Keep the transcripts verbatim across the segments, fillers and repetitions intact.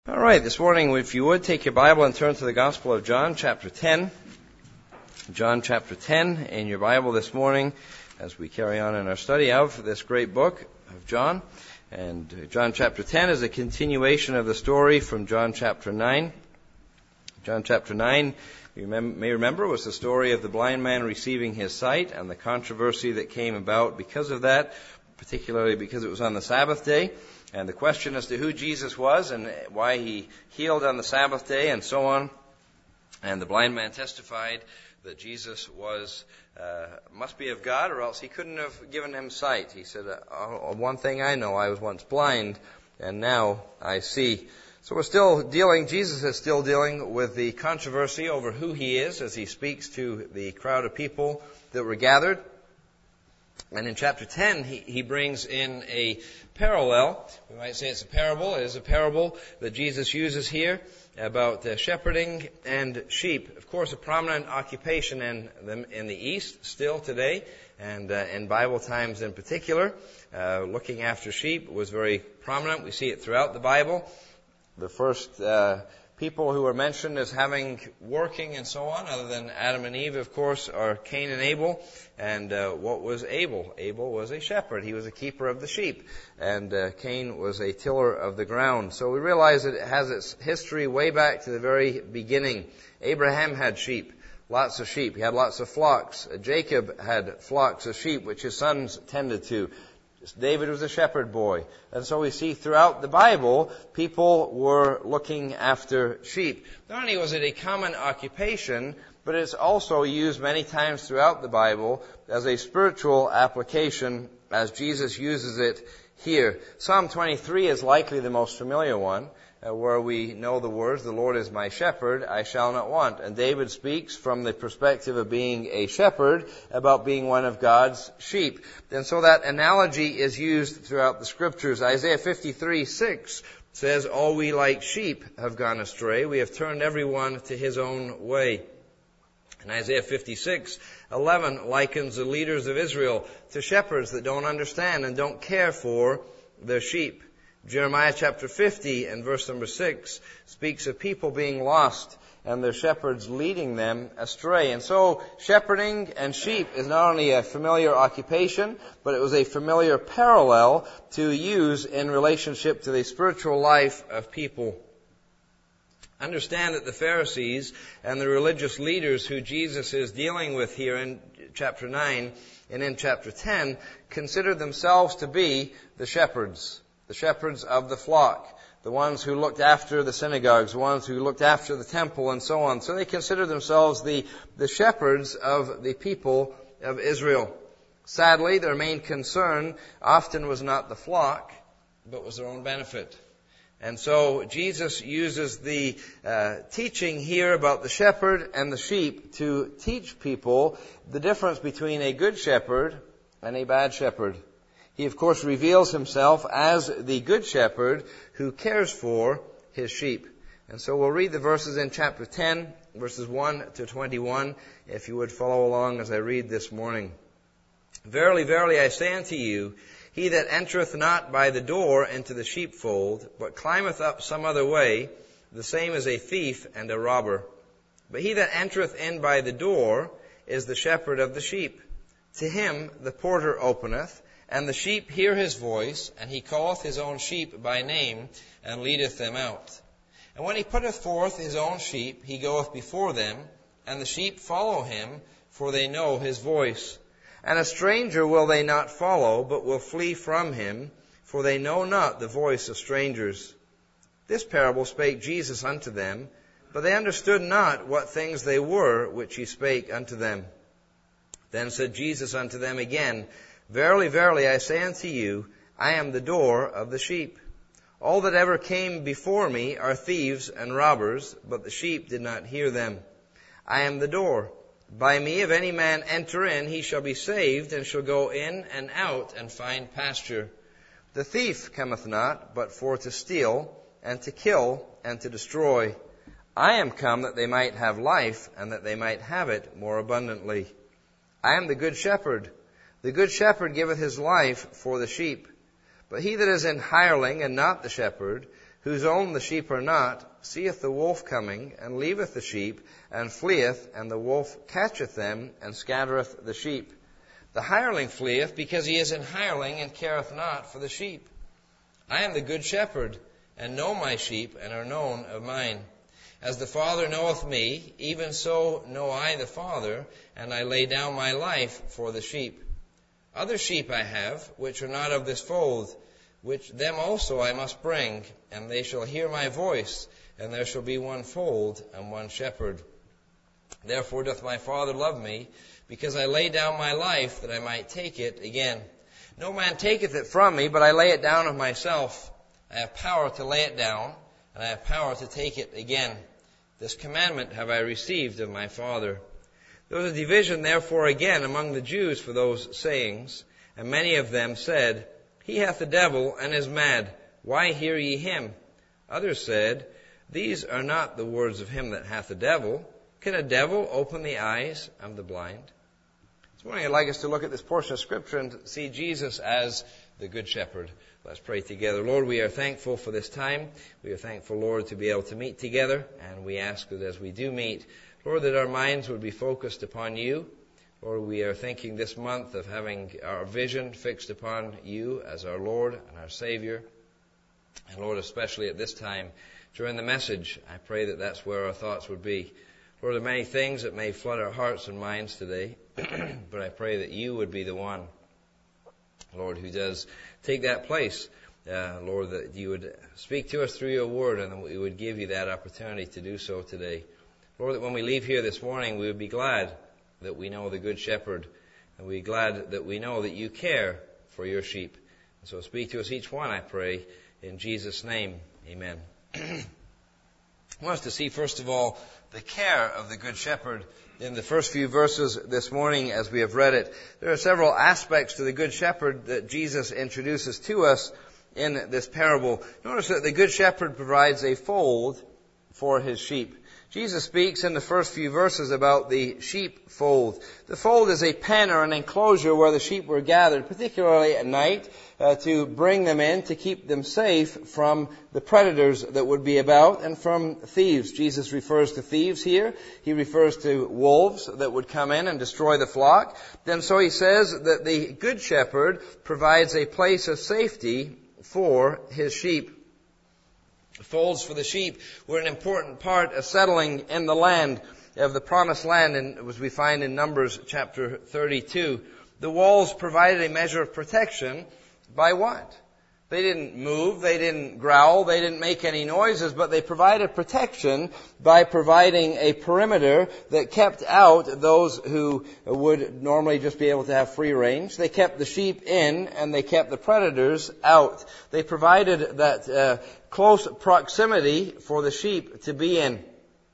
All right, this morning, if you would, take your Bible and turn to the Gospel of John, chapter ten. John, chapter ten, in your Bible this morning, as we carry on in our study of this great book of John. And John, chapter ten, is a continuation of the story from John, chapter nine. John, chapter nine, you may remember, was the story of the blind man receiving his sight and the controversy that came about because of that, particularly because it was on the Sabbath day. And the question as to who Jesus was and why he healed on the Sabbath day and so on. And the blind man testified that Jesus was, uh, must be of God, or else he couldn't have given him sight. He said, uh, one thing I know, I was once blind and now I see. So we're still dealing, Jesus is still dealing with the controversy over who he is as he speaks to the crowd of people that were gathered. And in chapter ten, he, he brings in a parallel. We might say it's a parable. It is a parable that Jesus uses here about uh, shepherding and sheep. Of course, a prominent occupation in the, in the East still today, and uh, in Bible times in particular. Uh, looking after sheep was very prominent. We see it throughout the Bible. The first uh, people who are mentioned as having working and so on, other than Adam and Eve, of course, are Cain and Abel. And uh, what was Abel? Abel was a shepherd. He was a keeper of the sheep. And uh, Cain was a tiller of the ground. So we realize that it has its history way back to the very beginning. Abraham had sheep, lots of sheep. He had lots of flocks. Jacob had flocks of sheep, which his sons tended to. David was a shepherd boy. And so we see throughout the Bible, people were looking after sheep. Not only was it a common occupation, but it's also used many times throughout the Bible as a spiritual application, as Jesus uses it here. Psalm twenty-three is likely the most familiar one, uh, where we know the words, "The Lord is my shepherd, I shall not want." And David speaks from the perspective of being a shepherd about being one of God's sheep. And so that analogy is used throughout the Scriptures. Isaiah fifty-three six says, "All we like sheep have gone astray. We have turned everyone to his own way." And Isaiah fifty-six eleven likens the leaders of Israel to shepherds that don't understand and don't care for their sheep. Jeremiah chapter fifty and verse number six speaks of people being lost and their shepherds leading them astray. And so shepherding and sheep is not only a familiar occupation, but it was a familiar parallel to use in relationship to the spiritual life of people. Understand that the Pharisees and the religious leaders who Jesus is dealing with here in chapter nine and in chapter ten considered themselves to be the shepherds, the shepherds of the flock, the ones who looked after the synagogues, the ones who looked after the temple and so on. So they considered themselves the, the shepherds of the people of Israel. Sadly, their main concern often was not the flock, but was their own benefit. And so Jesus uses the uh, teaching here about the shepherd and the sheep to teach people the difference between a good shepherd and a bad shepherd. He, of course, reveals himself as the good shepherd who cares for his sheep. And so we'll read the verses in chapter ten, verses one to twenty-one, if you would follow along as I read this morning. "Verily, verily, I say unto you, he that entereth not by the door into the sheepfold, but climbeth up some other way, the same is a thief and a robber. But he that entereth in by the door is the shepherd of the sheep. To him the porter openeth, and the sheep hear his voice, and he calleth his own sheep by name, and leadeth them out. And when he putteth forth his own sheep, he goeth before them, and the sheep follow him, for they know his voice. And a stranger will they not follow, but will flee from him, for they know not the voice of strangers. This parable spake Jesus unto them, but they understood not what things they were which he spake unto them. Then said Jesus unto them again, Verily, verily, I say unto you, I am the door of the sheep. All that ever came before me are thieves and robbers, but the sheep did not hear them. I am the door. By me, if any man enter in, he shall be saved, and shall go in and out and find pasture. The thief cometh not, but for to steal, and to kill, and to destroy. I am come that they might have life, and that they might have it more abundantly. I am the good shepherd. The good shepherd giveth his life for the sheep. But he that is an hireling, and not the shepherd, whose own the sheep are not, seeth the wolf coming, and leaveth the sheep, and fleeth, and the wolf catcheth them, and scattereth the sheep. The hireling fleeth, because he is an hireling, and careth not for the sheep. I am the good shepherd, and know my sheep, and are known of mine. As the Father knoweth me, even so know I the Father, and I lay down my life for the sheep. Other sheep I have, which are not of this fold, which them also I must bring, and they shall hear my voice, and there shall be one fold and one shepherd. Therefore doth my Father love me, because I lay down my life, that I might take it again. No man taketh it from me, but I lay it down of myself. I have power to lay it down, and I have power to take it again. This commandment have I received of my Father. There was a division therefore again among the Jews for those sayings, and many of them said, He hath a devil, and is mad. Why hear ye him? Others said, These are not the words of him that hath a devil. Can a devil open the eyes of the blind? This morning I'd like us to look at this portion of Scripture and see Jesus as the Good Shepherd. Let's pray together. Lord, we are thankful for this time. We are thankful, Lord, to be able to meet together. And we ask that as we do meet, Lord, that our minds would be focused upon you. Lord, we are thinking this month of having our vision fixed upon you as our Lord and our Savior. And Lord, especially at this time during the message, I pray that that's where our thoughts would be. Lord, there are many things that may flood our hearts and minds today, but I pray that you would be the one, Lord, who does take that place. Uh, Lord, that you would speak to us through your word, and that we would give you that opportunity to do so today. Lord, that when we leave here this morning, we would be glad that we know the Good Shepherd, and we're glad that we know that you care for your sheep. And so speak to us each one, I pray, in Jesus' name. Amen. I want us to see, first of all, the care of the Good Shepherd in the first few verses this morning as we have read it. There are several aspects to the Good Shepherd that Jesus introduces to us in this parable. Notice that the Good Shepherd provides a fold for his sheep. Jesus speaks in the first few verses about the sheepfold. The fold is a pen or an enclosure where the sheep were gathered, particularly at night, uh, to bring them in, to keep them safe from the predators that would be about and from thieves. Jesus refers to thieves here. He refers to wolves that would come in and destroy the flock. Then so he says that the Good Shepherd provides a place of safety for his sheep. Folds for the sheep were an important part of settling in the land of the promised land, and as we find in Numbers chapter thirty-two. The walls provided a measure of protection by what? They didn't move, they didn't growl, they didn't make any noises, but they provided protection by providing a perimeter that kept out those who would normally just be able to have free range. They kept the sheep in, and they kept the predators out. They provided that uh, close proximity for the sheep to be in.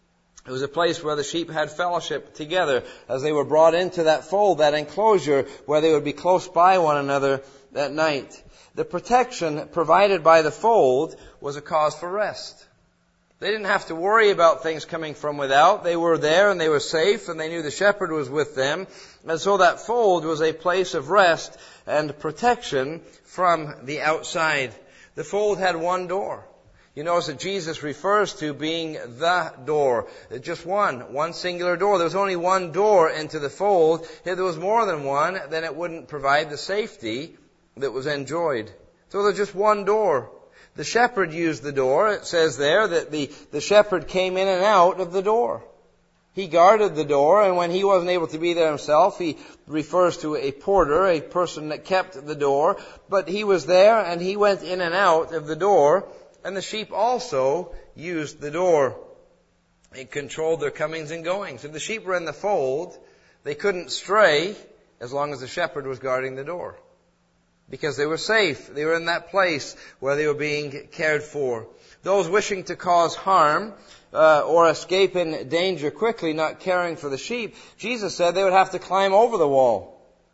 It was a place where the sheep had fellowship together as they were brought into that fold, that enclosure, where they would be close by one another at night. The protection provided by the fold was a cause for rest. They didn't have to worry about things coming from without. They were there and they were safe, and they knew the shepherd was with them. And so that fold was a place of rest and protection from the outside. The fold had one door. You notice that Jesus refers to being the door. Just one, one singular door. There was only one door into the fold. If there was more than one, then it wouldn't provide the safety that was enjoyed. So there's just one door. The shepherd used the door. It says there that the, the shepherd came in and out of the door. He guarded the door, and when he wasn't able to be there himself, he refers to a porter, a person that kept the door. But he was there, and he went in and out of the door, and the sheep also used the door. It controlled their comings and goings. If the sheep were in the fold, they couldn't stray as long as the shepherd was guarding the door, because they were safe. They were in that place where they were being cared for. Those wishing to cause harm uh, or escape in danger quickly, not caring for the sheep, Jesus said they would have to climb over the wall.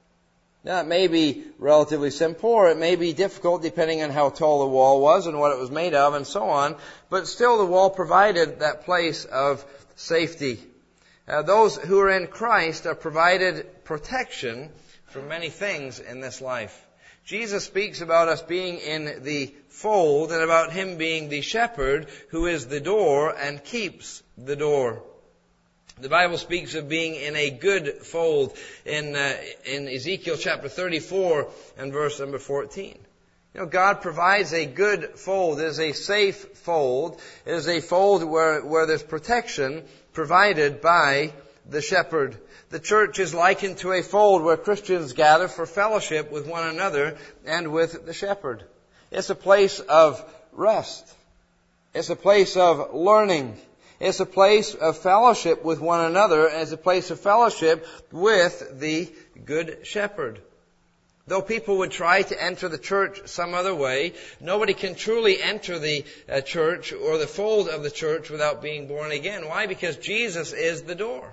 Now, it may be relatively simple, or it may be difficult depending on how tall the wall was and what it was made of and so on, but still the wall provided that place of safety. Uh, those who are in Christ are provided protection from many things in this life. Jesus speaks about us being in the fold and about Him being the shepherd who is the door and keeps the door. The Bible speaks of being in a good fold in uh, in Ezekiel chapter thirty-four and verse number fourteen. You know, God provides a good fold. It is a safe fold. It is a fold where, where there's protection provided by the shepherd. The church is likened to a fold where Christians gather for fellowship with one another and with the shepherd. It's a place of rest. It's a place of learning. It's a place of fellowship with one another, and it's a place of fellowship with the Good Shepherd. Though people would try to enter the church some other way, nobody can truly enter the uh, church or the fold of the church without being born again. Why? Because Jesus is the door.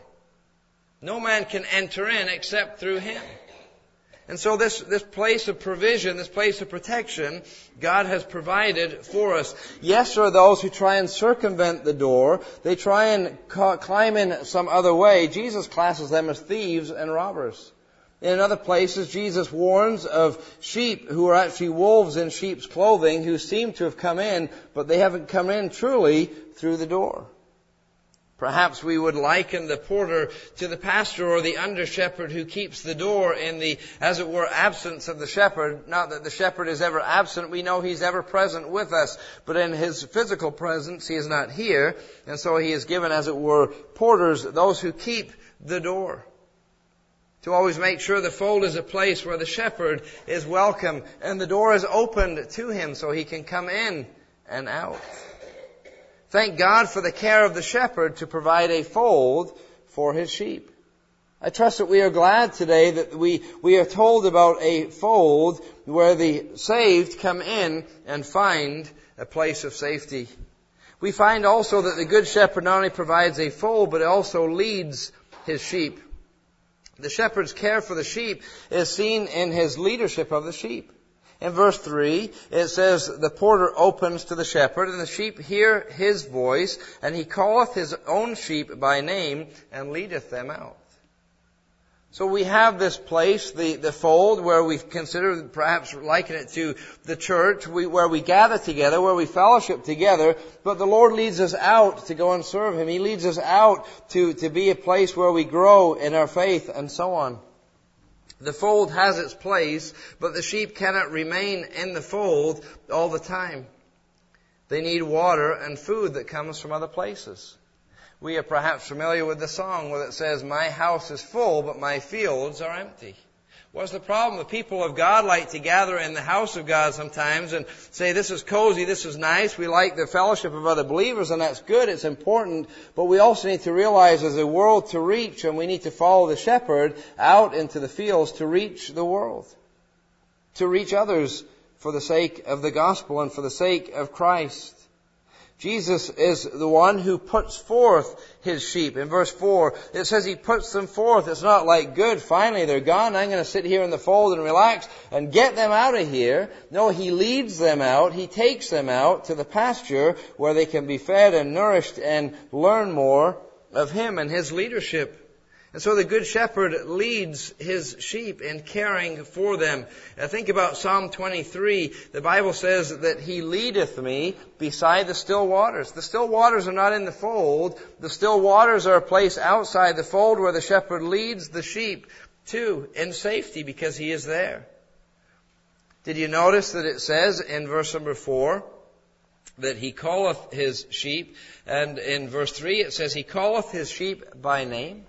No man can enter in except through Him. And so this, this place of provision, this place of protection, God has provided for us. Yes, there are those who try and circumvent the door. They try and ca- climb in some other way. Jesus classes them as thieves and robbers. In other places, Jesus warns of sheep who are actually wolves in sheep's clothing who seem to have come in, but they haven't come in truly through the door. Perhaps we would liken the porter to the pastor or the under-shepherd who keeps the door in the, as it were, absence of the shepherd. Not that the shepherd is ever absent. We know He's ever present with us. But in His physical presence, He is not here. And so He is given, as it were, porters, those who keep the door. To always make sure the fold is a place where the shepherd is welcome and the door is opened to him so he can come in and out. Thank God for the care of the shepherd to provide a fold for his sheep. I trust that we are glad today that we, we are told about a fold where the saved come in and find a place of safety. We find also that the Good Shepherd not only provides a fold, but also leads his sheep. The shepherd's care for the sheep is seen in his leadership of the sheep. In verse three, it says, the porter opens to the shepherd, and the sheep hear his voice, and he calleth his own sheep by name, and leadeth them out. So we have this place, the, the fold, where we consider, perhaps liken it to the church, we, where we gather together, where we fellowship together, but the Lord leads us out to go and serve Him. He leads us out to, to be a place where we grow in our faith, and so on. The fold has its place, but the sheep cannot remain in the fold all the time. They need water and food that comes from other places. We are perhaps familiar with the song where it says, my house is full, but my fields are empty. What's the problem? The people of God like to gather in the house of God sometimes and say, this is cozy, this is nice, we like the fellowship of other believers, and that's good, it's important, but we also need to realize there's a world to reach, and we need to follow the shepherd out into the fields to reach the world, to reach others for the sake of the gospel and for the sake of Christ. Jesus is the one who puts forth His sheep. In verse four, it says He puts them forth. It's not like, good, finally they're gone, I'm going to sit here in the fold and relax and get them out of here. No, He leads them out. He takes them out to the pasture where they can be fed and nourished and learn more of Him and His leadership. And so the Good Shepherd leads His sheep in caring for them. Now think about Psalm twenty-three. The Bible says that He leadeth me beside the still waters. The still waters are not in the fold. The still waters are a place outside the fold where the shepherd leads the sheep to in safety because He is there. Did you notice that it says in verse number four that He calleth His sheep? And in verse three it says He calleth His sheep by name.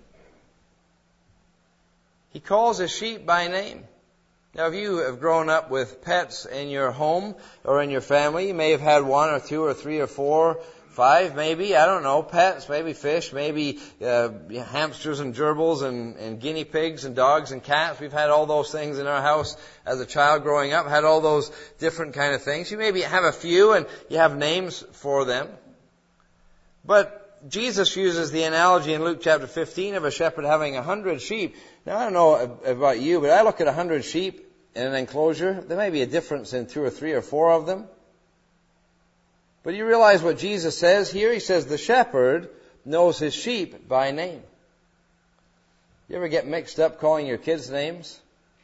He calls His sheep by name. Now, if you have grown up with pets in your home or in your family, you may have had one or two or three or four, five maybe, I don't know, pets, maybe fish, maybe uh, hamsters and gerbils and, and guinea pigs and dogs and cats. We've had all those things in our house as a child growing up, had all those different kind of things. You maybe have a few and you have names for them. But Jesus uses the analogy in Luke chapter fifteen of a shepherd having a hundred sheep. Now, I don't know about you, but I look at a hundred sheep in an enclosure. There may be a difference in two or three or four of them. But you realize what Jesus says here? He says the shepherd knows his sheep by name. You ever get mixed up calling your kids names?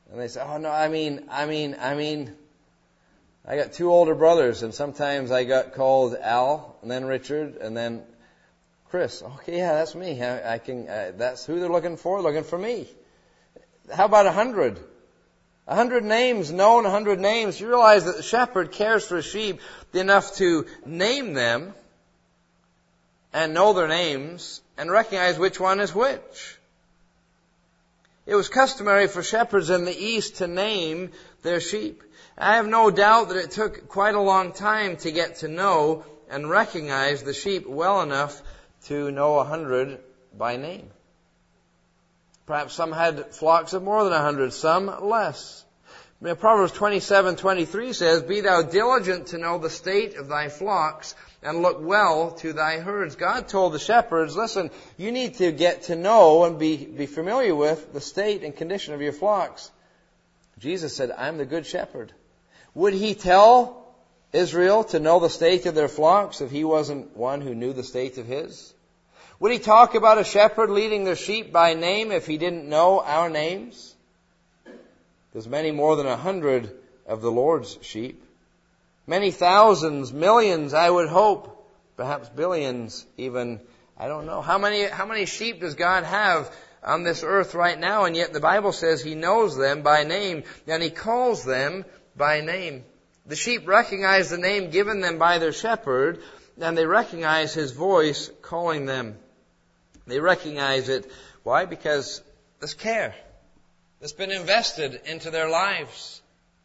And they say, oh no, I mean, I mean, I mean, I got two older brothers, and sometimes I got called Al, and then Richard, and then Chris. Okay, yeah, that's me. I, I can. Uh, that's who they're looking for. Looking for me. How about a hundred? A hundred names, known a hundred names. You realize that the shepherd cares for his sheep enough to name them and know their names and recognize which one is which. It was customary for shepherds in the East to name their sheep. I have no doubt that it took quite a long time to get to know and recognize the sheep well enough to know a hundred by name. Perhaps some had flocks of more than a hundred, some less. Proverbs twenty-seven twenty-three says, "Be thou diligent to know the state of thy flocks, and look well to thy herds." God told the shepherds, listen, you need to get to know and be, be familiar with the state and condition of your flocks. Jesus said, I'm the good shepherd. Would he tell Israel to know the state of their flocks if he wasn't one who knew the state of his? Would he talk about a shepherd leading their sheep by name if he didn't know our names? There's many more than a hundred of the Lord's sheep. Many thousands, millions, I would hope. Perhaps billions even. I don't know. How many, how many sheep does God have on this earth right now? And yet the Bible says He knows them by name, and He calls them by name. The sheep recognize the name given them by their shepherd, and they recognize His voice calling them. They recognize it. Why? Because there's care that's been invested into their lives.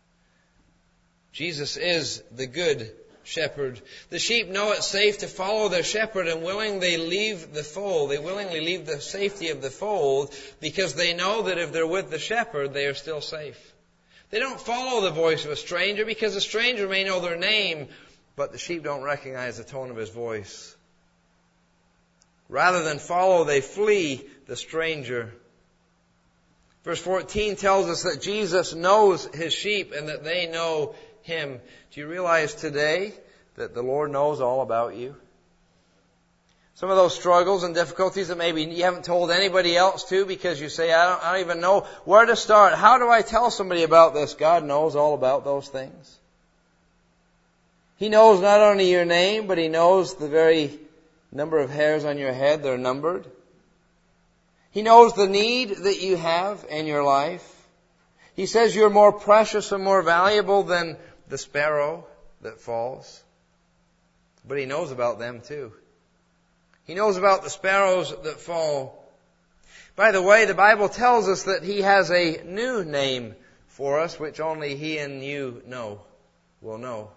Jesus is the good shepherd. The sheep know it's safe to follow their shepherd and willingly leave the fold. They willingly leave the safety of the fold because they know that if they're with the shepherd, they are still safe. They don't follow the voice of a stranger because the stranger may know their name, but the sheep don't recognize the tone of his voice. Rather than follow, they flee the stranger. Verse fourteen tells us that Jesus knows His sheep and that they know Him. Do you realize today that the Lord knows all about you? Some of those struggles and difficulties that maybe you haven't told anybody else to because you say, I don't, I don't even know where to start. How do I tell somebody about this? God knows all about those things. He knows not only your name, but He knows the very number of hairs on your head. They're numbered. He knows the need that you have in your life. He says you're more precious and more valuable than the sparrow that falls. But He knows about them too. He knows about the sparrows that fall. By the way, the Bible tells us that He has a new name for us, which only He and you know, will know.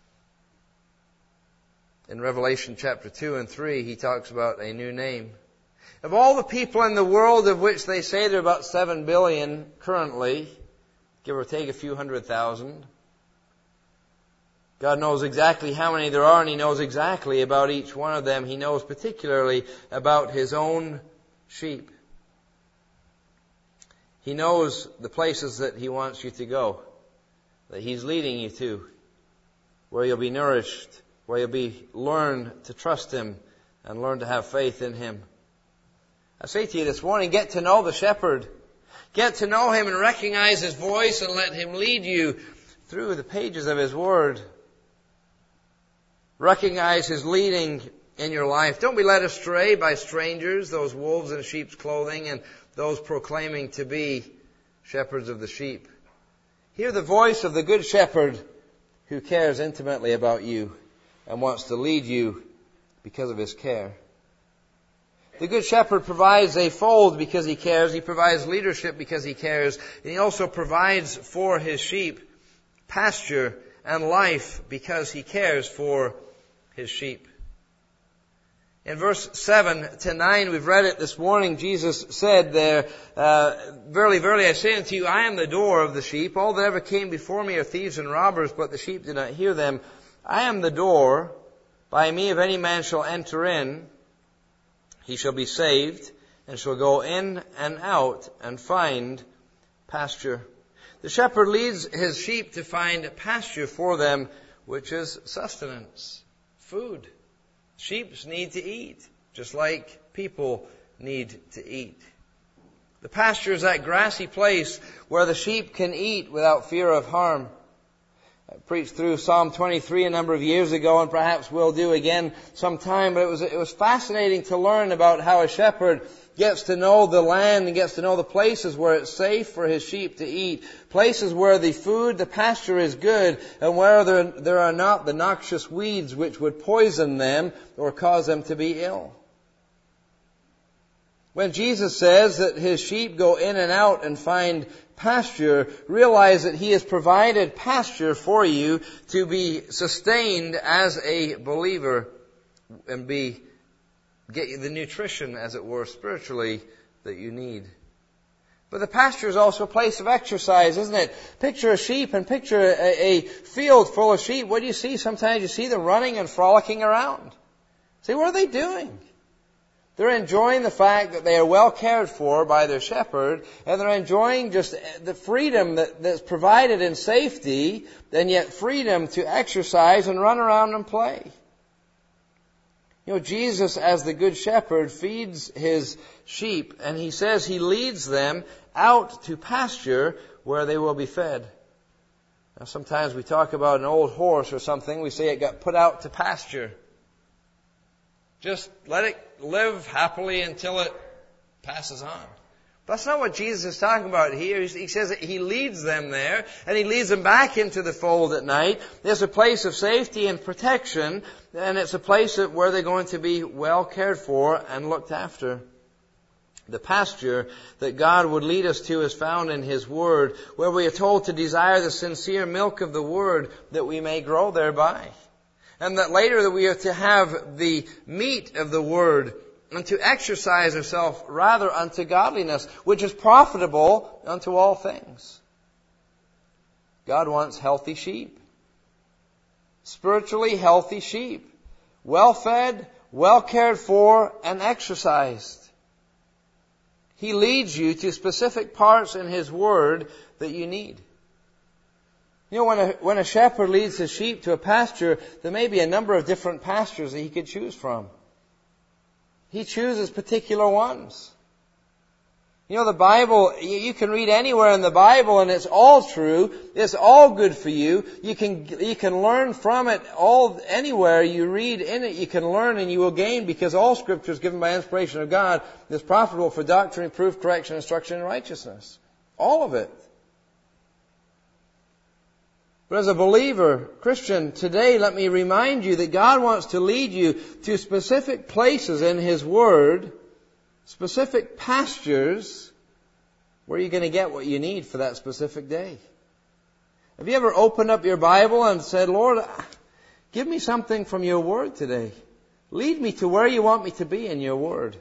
In Revelation chapter two and three, He talks about a new name. Of all the people in the world, of which they say there are about seven billion currently, give or take a few hundred thousand, God knows exactly how many there are, and He knows exactly about each one of them. He knows particularly about His own sheep. He knows the places that He wants you to go, that He's leading you to, where you'll be nourished, where you'll be learn to trust Him and learn to have faith in Him. I say to you this morning, get to know the shepherd. Get to know Him and recognize His voice and let Him lead you through the pages of His Word. Recognize His leading in your life. Don't be led astray by strangers, those wolves in sheep's clothing, and those proclaiming to be shepherds of the sheep. Hear the voice of the good shepherd who cares intimately about you and wants to lead you because of His care. The Good Shepherd provides a fold because He cares. He provides leadership because He cares. And He also provides for His sheep pasture and life because He cares for His sheep. In verse seven to nine, we've read it this morning, Jesus said there, uh, Verily, verily, I say unto you, I am the door of the sheep. All that ever came before me are thieves and robbers, but the sheep did not hear them. I am the door. By me, if any man shall enter in, he shall be saved, and shall go in and out and find pasture. The shepherd leads his sheep to find pasture for them, which is sustenance, food. Sheep need to eat, just like people need to eat. The pasture is that grassy place where the sheep can eat without fear of harm. I preached through Psalm twenty-three a number of years ago, and perhaps will do again sometime, but it was, it was fascinating to learn about how a shepherd gets to know the land and gets to know the places where it's safe for his sheep to eat, places where the food, the pasture is good, and where there, there are not the noxious weeds which would poison them or cause them to be ill. When Jesus says that his sheep go in and out and find pasture, realize that he has provided pasture for you to be sustained as a believer and be get you the nutrition, as it were, spiritually that you need. But the pasture is also a place of exercise, isn't it? Picture a sheep and picture a, a field full of sheep. What do you see? Sometimes you see them running and frolicking around. See, what are they doing? They're enjoying the fact that they are well cared for by their shepherd, and they're enjoying just the freedom that, that's provided in safety, and yet freedom to exercise and run around and play. You know, Jesus, as the Good Shepherd, feeds his sheep, and he says he leads them out to pasture where they will be fed. Now, sometimes we talk about an old horse or something, we say it got put out to pasture. Just let it live happily until it passes on. That's not what Jesus is talking about here. He says that he leads them there, and he leads them back into the fold at night. There's a place of safety and protection, and it's a place where they're going to be well cared for and looked after. The pasture that God would lead us to is found in his Word, where we are told to desire the sincere milk of the Word that we may grow thereby. And that later that we are to have the meat of the Word and to exercise ourselves rather unto godliness, which is profitable unto all things. God wants healthy sheep. Spiritually healthy sheep. Well fed, well cared for, and exercised. He leads you to specific parts in his Word that you need. You know, when a, when a shepherd leads his sheep to a pasture, there may be a number of different pastures that he could choose from. He chooses particular ones. You know, the Bible, you, you can read anywhere in the Bible and it's all true. It's all good for you. You can, you can learn from it all, anywhere you read in it, you can learn and you will gain, because all Scripture is given by inspiration of God is profitable for doctrine, reproof, correction, instruction, and righteousness. All of it. But as a believer, Christian, today let me remind you that God wants to lead you to specific places in his Word, specific pastures, where you're going to get what you need for that specific day. Have you ever opened up your Bible and said, Lord, give me something from your Word today. Lead me to where you want me to be in your Word.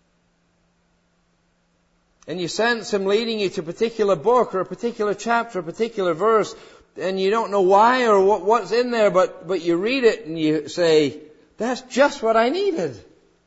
And you sense him leading you to a particular book or a particular chapter, a particular verse, and you don't know why or what, what's in there, but, but you read it and you say, that's just what I needed.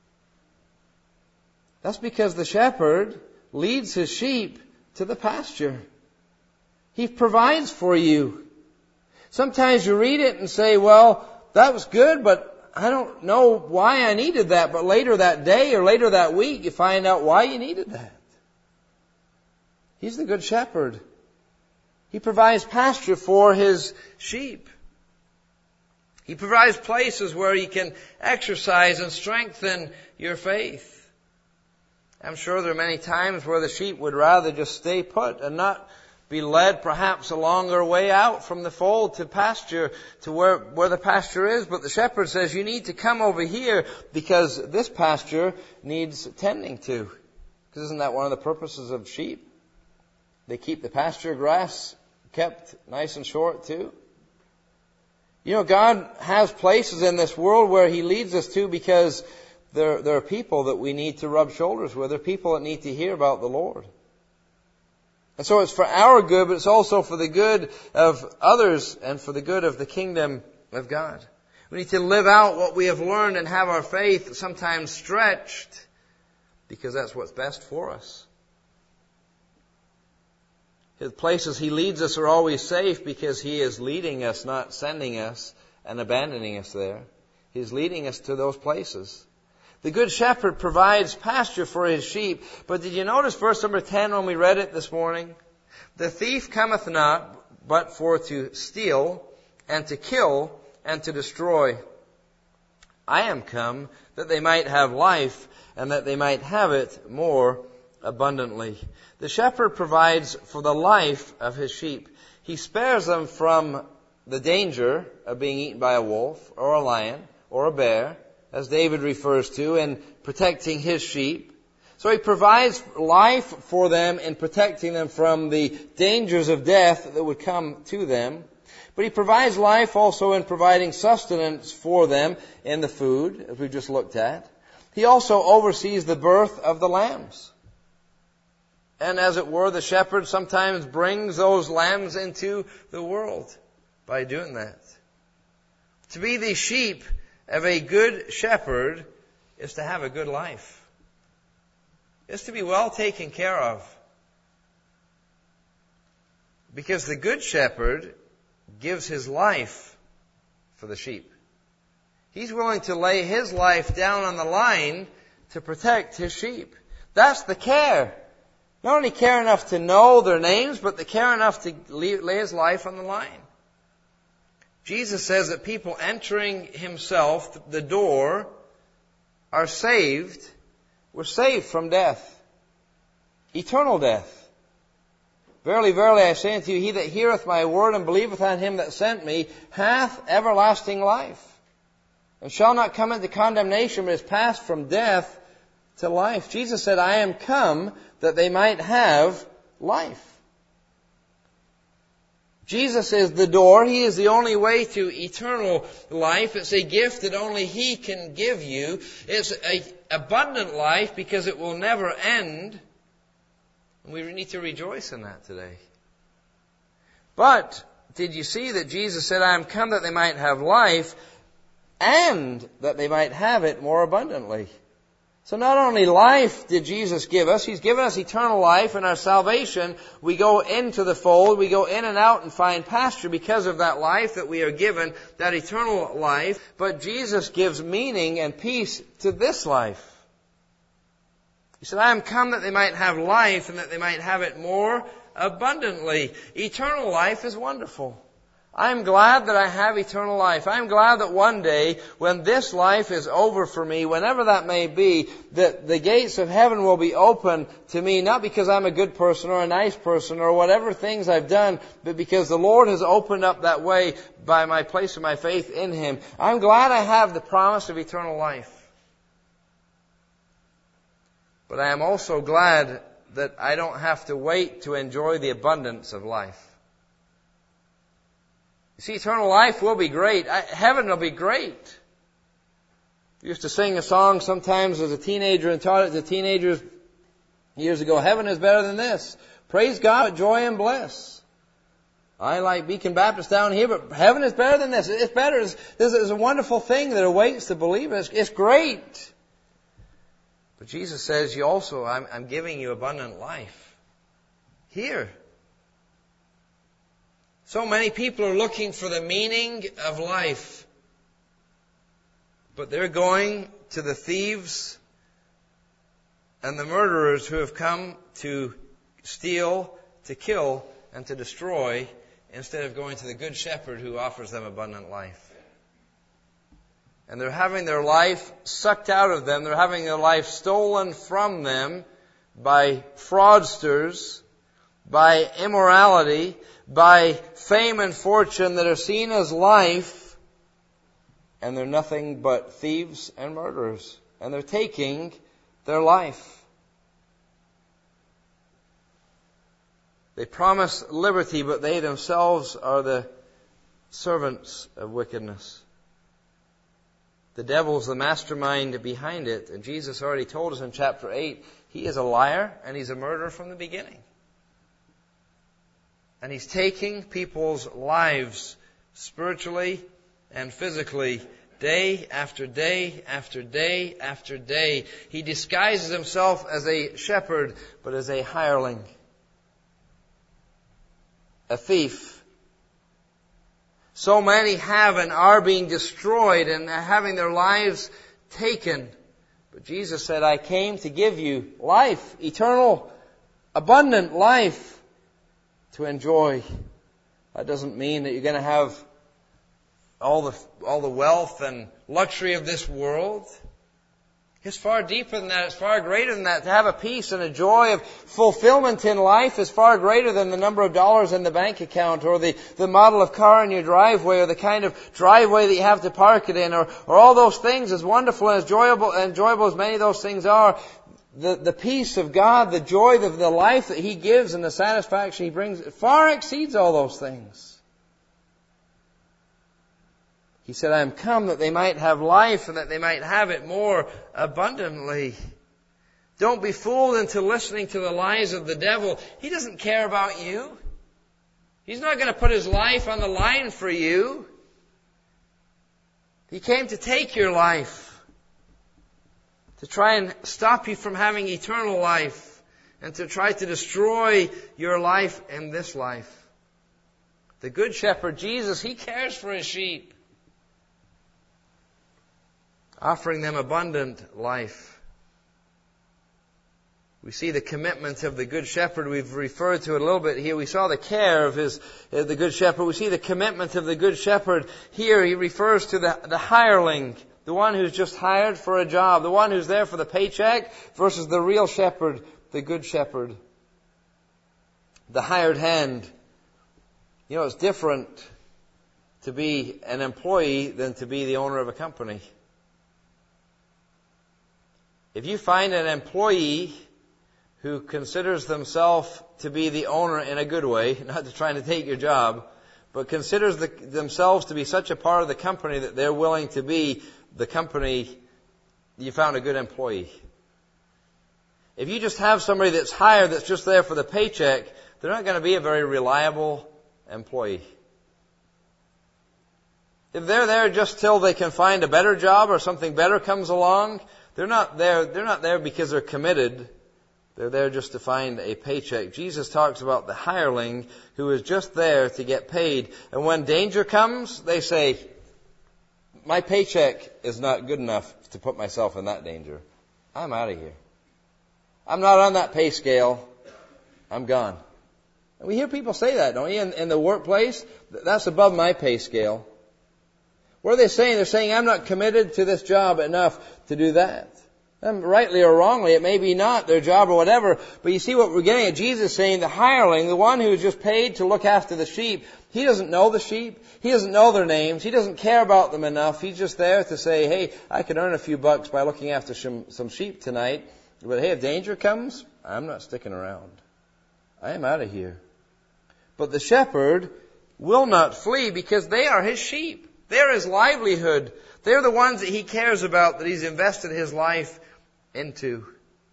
That's because the shepherd leads his sheep to the pasture. He provides for you. Sometimes you read it and say, well, that was good, but I don't know why I needed that. But later that day or later that week, you find out why you needed that. He's the Good Shepherd. He provides pasture for his sheep. He provides places where you can exercise and strengthen your faith. I'm sure there are many times where the sheep would rather just stay put and not be led perhaps a longer way out from the fold to pasture, to where, where the pasture is. But the shepherd says, you need to come over here because this pasture needs tending to. Because isn't that one of the purposes of sheep? They keep the pasture grass kept nice and short too. You know, God has places in this world where he leads us to because there, there are people that we need to rub shoulders with. There are people that need to hear about the Lord. And so it's for our good, but it's also for the good of others and for the good of the kingdom of God. We need to live out what we have learned and have our faith sometimes stretched because that's what's best for us. The places he leads us are always safe because he is leading us, not sending us and abandoning us there. He's leading us to those places. The good shepherd provides pasture for his sheep. But did you notice verse number ten when we read it this morning? The thief cometh not but for to steal and to kill and to destroy. I am come that they might have life and that they might have it more abundantly. The shepherd provides for the life of his sheep. He spares them from the danger of being eaten by a wolf or a lion or a bear, as David refers to, in protecting his sheep. So he provides life for them in protecting them from the dangers of death that would come to them. But he provides life also in providing sustenance for them in the food, as we've just looked at. He also oversees the birth of the lambs. And as it were, the shepherd sometimes brings those lambs into the world by doing that. To be the sheep of a good shepherd is to have a good life. It's to be well taken care of. Because the good shepherd gives his life for the sheep. He's willing to lay his life down on the line to protect his sheep. That's the care. Not only care enough to know their names, but the care enough to lay his life on the line. Jesus says that people entering himself, the door, are saved. We're saved from death. Eternal death. Verily, verily, I say unto you, he that heareth my word and believeth on him that sent me hath everlasting life, and shall not come into condemnation, but is passed from death to life. Jesus said, I am come that they might have life. Jesus is the door. He is the only way to eternal life. It's a gift that only He can give you. It's an abundant life because it will never end. And we need to rejoice in that today. But did you see that Jesus said, I am come that they might have life and that they might have it more abundantly? So not only life did Jesus give us, He's given us eternal life and our salvation. We go into the fold, we go in and out and find pasture because of that life that we are given, that eternal life. But Jesus gives meaning and peace to this life. He said, I am come that they might have life and that they might have it more abundantly. Eternal life is wonderful. I'm glad that I have eternal life. I'm glad that one day, when this life is over for me, whenever that may be, that the gates of heaven will be open to me, not because I'm a good person or a nice person or whatever things I've done, but because the Lord has opened up that way by my place of my faith in Him. I'm glad I have the promise of eternal life. But I am also glad that I don't have to wait to enjoy the abundance of life. You see, eternal life will be great. I, heaven will be great. I used to sing a song sometimes as a teenager and taught it to teenagers years ago. Heaven is better than this. Praise God, joy and bliss. I like Beacon Baptist down here, but heaven is better than this. It's better. It's, this is a wonderful thing that awaits the believer. It's, it's great. But Jesus says, you also, I'm, I'm giving you abundant life here. So many people are looking for the meaning of life. But they're going to the thieves and the murderers who have come to steal, to kill, and to destroy, instead of going to the Good Shepherd who offers them abundant life. And they're having their life sucked out of them. They're having their life stolen from them by fraudsters, by immorality, by fame and fortune that are seen as life, and they're nothing but thieves and murderers. And they're taking their life. They promise liberty, but they themselves are the servants of wickedness. The devil's the mastermind behind it. And Jesus already told us in chapter eight, he is a liar and he's a murderer from the beginning. And he's taking people's lives spiritually and physically day after day after day after day. He disguises himself as a shepherd, but as a hireling, a thief. So many have and are being destroyed and having their lives taken But Jesus said, I came to give you life, eternal, abundant life to enjoy. That doesn't mean that you're going to have all the all the wealth and luxury of this world. It's far deeper than that. It's far greater than that. To have a peace and a joy of fulfillment in life is far greater than the number of dollars in the bank account, or the, the model of car in your driveway, or the kind of driveway that you have to park it in, or, or all those things. As wonderful and as enjoyable, enjoyable as many of those things are, the, the peace of God, the joy of the life that He gives and the satisfaction He brings, far exceeds all those things. He said, I am come that they might have life and that they might have it more abundantly. Don't be fooled into listening to the lies of the devil. He doesn't care about you. He's not going to put his life on the line for you. He came to take your life, to try and stop you from having eternal life, and to try to destroy your life in this life. The Good Shepherd, Jesus, He cares for His sheep, offering them abundant life. We see the commitment of the Good Shepherd. We've referred to it a little bit here. We saw the care of his, uh, the Good Shepherd. We see the commitment of the Good Shepherd. Here he refers to the, the hireling, the one who's just hired for a job, the one who's there for the paycheck, versus the real shepherd, the Good Shepherd. The hired hand. You know, it's different to be an employee than to be the owner of a company. If you find an employee who considers themselves to be the owner in a good way, not to trying to take your job, but considers the, themselves to be such a part of the company that they're willing to be the company, you found a good employee. If you just have somebody that's hired that's just there for the paycheck, they're not going to be a very reliable employee. If they're there just till they can find a better job or something better comes along, They're not there, they're not there because they're committed. They're there just to find a paycheck. Jesus talks about the hireling who is just there to get paid. And when danger comes, they say, my paycheck is not good enough to put myself in that danger. I'm out of here. I'm not on that pay scale. I'm gone. And we hear people say that, don't you? In, in the workplace, that's above my pay scale. What are they saying? They're saying, I'm not committed to this job enough to do that. And rightly or wrongly, it may be not their job or whatever, but you see what we're getting at. Jesus saying the hireling, the one who's just paid to look after the sheep, he doesn't know the sheep. He doesn't know their names. He doesn't care about them enough. He's just there to say, hey, I could earn a few bucks by looking after some, some sheep tonight. But hey, if danger comes, I'm not sticking around. I am out of here. But the shepherd will not flee because they are his sheep. They're his livelihood. They're the ones that he cares about, that he's invested his life into.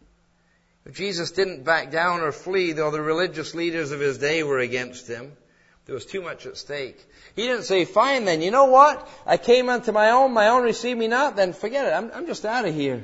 Jesus didn't back down or flee, though the religious leaders of his day were against him. There was too much at stake. He didn't say, fine then, you know what? I came unto my own, my own received me not, then forget it. I'm, I'm just out of here.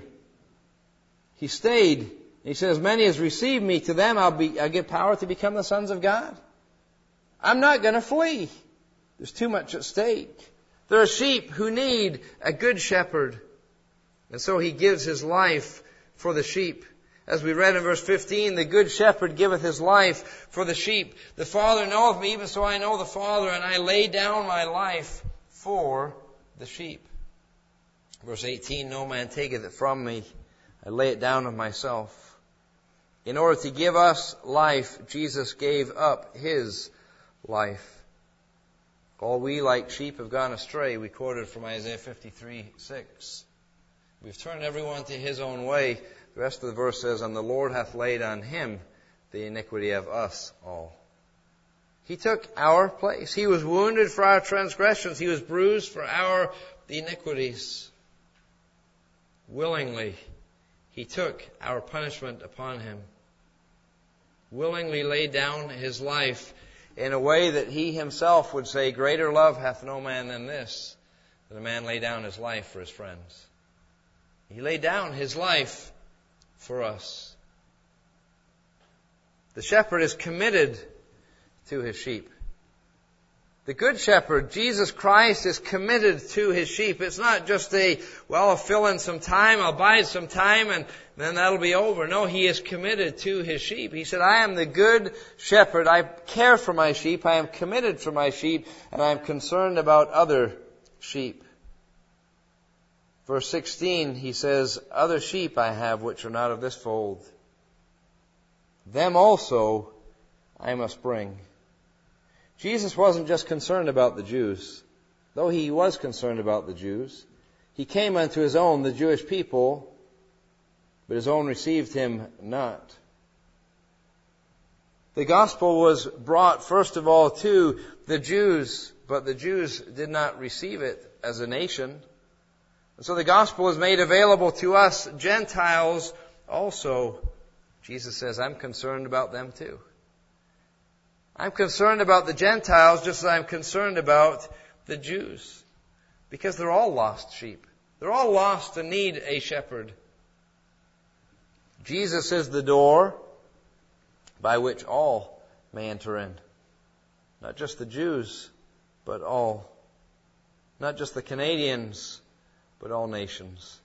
He stayed. He said, as many as receive me, to them I'll, be, I'll give power to become the sons of God. I'm not going to flee. There's too much at stake. There are sheep who need a good shepherd. And so he gives his life for the sheep. As we read in verse fifteen, the good shepherd giveth his life for the sheep. The Father knoweth me, even so I know the Father, and I lay down my life for the sheep. Verse eighteen, no man taketh it from me. I lay it down of myself. In order to give us life, Jesus gave up his life. All we like sheep have gone astray. We quoted from Isaiah fifty-three six. We've turned everyone to his own way. The rest of the verse says, and the Lord hath laid on him the iniquity of us all. He took our place. He was wounded for our transgressions. He was bruised for our iniquities. Willingly, he took our punishment upon him. Willingly laid down his life in a way that he himself would say, greater love hath no man than this, that a man lay down his life for his friends. He laid down his life for us. The shepherd is committed to his sheep. The Good Shepherd, Jesus Christ, is committed to His sheep. It's not just a, well, I'll fill in some time, I'll bide some time, and then that'll be over. No, He is committed to His sheep. He said, I am the Good Shepherd. I care for my sheep. I am committed for my sheep, and I am concerned about other sheep. Verse sixteen, He says, other sheep I have which are not of this fold. Them also I must bring. Jesus wasn't just concerned about the Jews, though He was concerned about the Jews. He came unto His own, the Jewish people, but His own received Him not. The gospel was brought, first of all, to the Jews, but the Jews did not receive it as a nation. And so the gospel is made available to us, Gentiles, also. Jesus says, I'm concerned about them too. I'm concerned about the Gentiles just as I'm concerned about the Jews. Because they're all lost sheep. They're all lost and need a shepherd. Jesus is the door by which all may enter in. Not just the Jews, but all. Not just the Canadians, but all nations.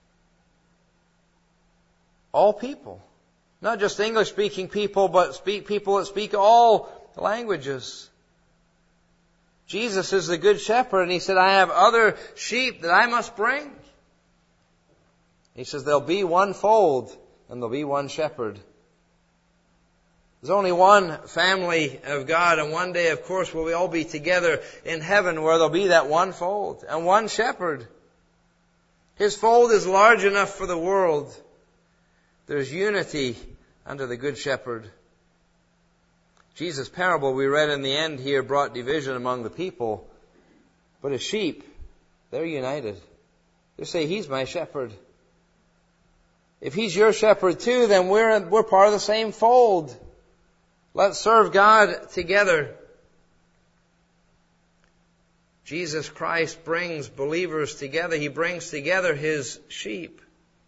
All people. Not just English-speaking people, but speak people that speak all languages. Jesus is the Good Shepherd, and He said, I have other sheep that I must bring. He says, there'll be one fold, and there'll be one shepherd. There's only one family of God, and one day, of course, we'll all be together in heaven where there'll be that one fold and one shepherd. His fold is large enough for the world. There's unity under the Good Shepherd. Jesus' parable we read in the end here brought division among the people. But His sheep, they're united. They say, He's my shepherd. If He's your shepherd too, then we're, we're part of the same fold. Let's serve God together. Jesus Christ brings believers together. He brings together His sheep.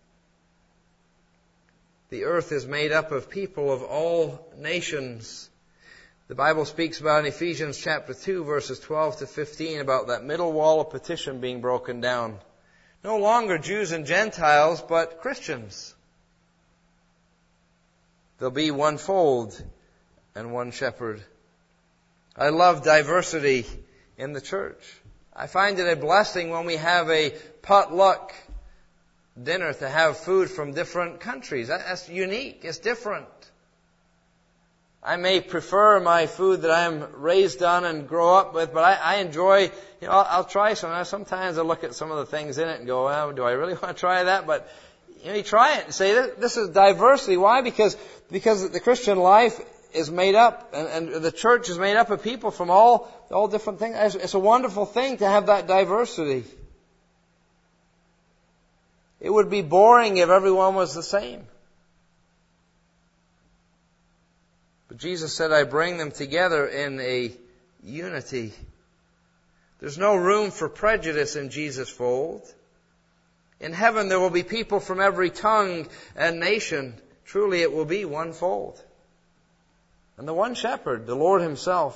The earth is made up of people of all nations. The Bible speaks about in Ephesians chapter two, verses twelve to fifteen, about that middle wall of partition being broken down. No longer Jews and Gentiles, but Christians. There'll be one fold and one shepherd. I love diversity in the church. I find it a blessing when we have a potluck dinner to have food from different countries. That's unique. It's different. I may prefer my food that I'm raised on and grow up with, but I, I enjoy, you know, I'll, I'll try some. Sometimes I look at some of the things in it and go, oh, do I really want to try that? But, you know, you try it and say, this, this is diversity. Why? Because, because the Christian life is made up, and, and the church is made up of people from all, all different things. It's, it's a wonderful thing to have that diversity. It would be boring if everyone was the same. But Jesus said, I bring them together in a unity. There's no room for prejudice in Jesus' fold. In heaven there will be people from every tongue and nation. Truly it will be one fold. And the one shepherd, the Lord Himself.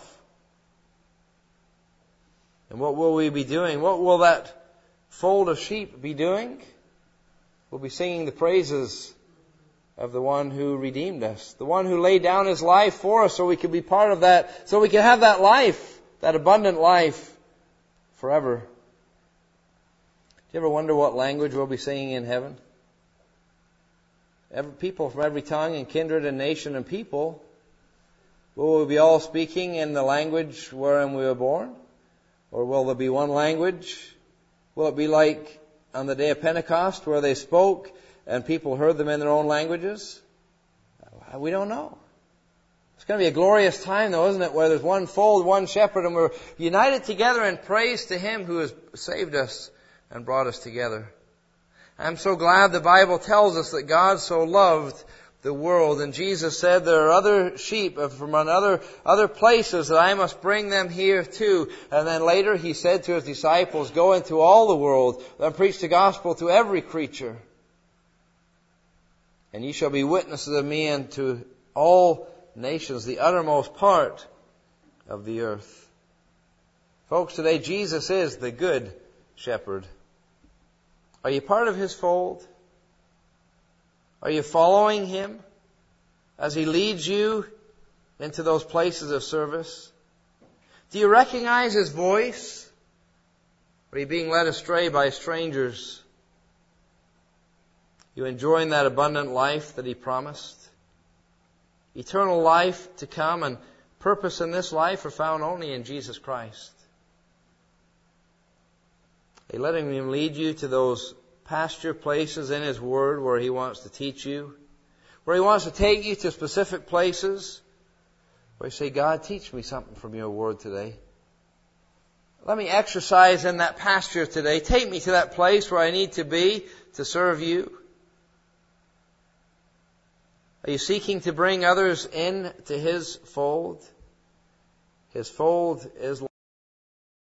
And what will we be doing? What will that fold of sheep be doing? We'll be singing the praises of the one who redeemed us. The one who laid down His life for us so we could be part of that, so we could have that life, that abundant life forever. Do you ever wonder what language we'll be singing in heaven? Every, people from every tongue and kindred and nation and people. Will we be all speaking in the language wherein we were born? Or will there be one language? Will it be like on the day of Pentecost where they spoke and people heard them in their own languages? We don't know. It's going to be a glorious time though, isn't it? Where there's one fold, one shepherd, and we're united together in praise to Him who has saved us and brought us together. I'm so glad the Bible tells us that God so loved the world. And Jesus said there are other sheep from other, other places that I must bring them here too. And then later He said to His disciples, go into all the world and preach the gospel to every creature. And ye shall be witnesses of me unto all nations, the uttermost part of the earth. Folks, today Jesus is the good shepherd. Are you part of His fold? Are you following Him as He leads you into those places of service? Do you recognize His voice? Or are you being led astray by strangers? You enjoying that abundant life that He promised? Eternal life to come and purpose in this life are found only in Jesus Christ. Are you letting Him lead you to those pasture places in His Word where He wants to teach you? Where He wants to take you to specific places? Where you say, God, teach me something from Your Word today. Let me exercise in that pasture today. Take me to that place where I need to be to serve You. Are you seeking to bring others in to His fold? His fold is